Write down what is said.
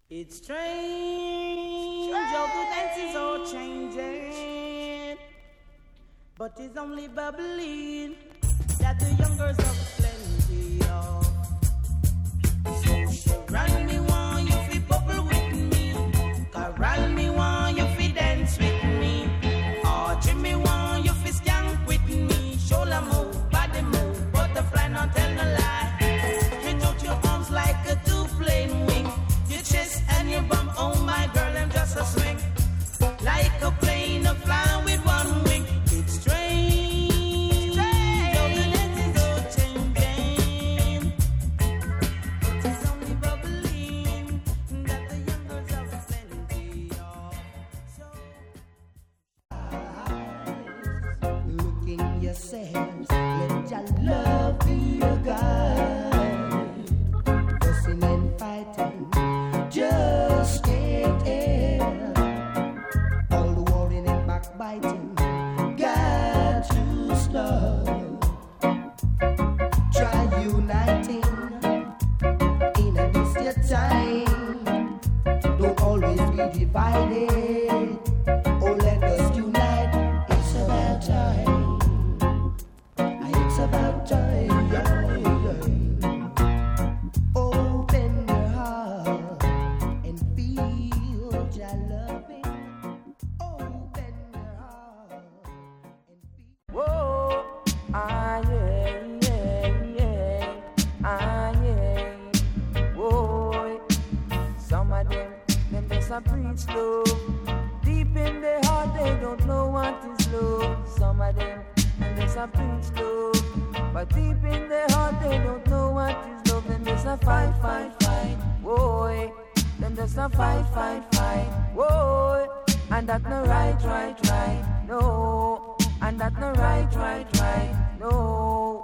It's strange how the dance is all changing, but it's only bubbling that the young girls have plenty of. So Sharon, me want you fi bubble with me, Carol, me want you fi dance with me, Audrey, me want you fi skank with me, shoulder move, body move, butterfly, not tell no lie. Stretch out your arms like a two-plane wing, your chest and your bum, oh my girl, I'm just a swing, like a plane a flying with one wing. It's strange, how the dance is all changing, but it's only bubbling that the young girls have plenty of. So look in yourselves, let your love be your guide. Fussing and fighting just can't end. All the worrying and backbiting got to stop. Try uniting in a distant time. Don't always be divided. Oh, let us unite. It's about time. It's about time. Open your heart and feel your loving. Open your heart and feel. Whoa, ah yeah, ah yeah. Whoa, some of them just a preach love. Deep in their heart they don't know what is love. Some of them just a preach love, but deep in their heart they don't know what is love. Them just a fight. Whoa, them just a fight. Whoa, and that no right. No, and that no right. No.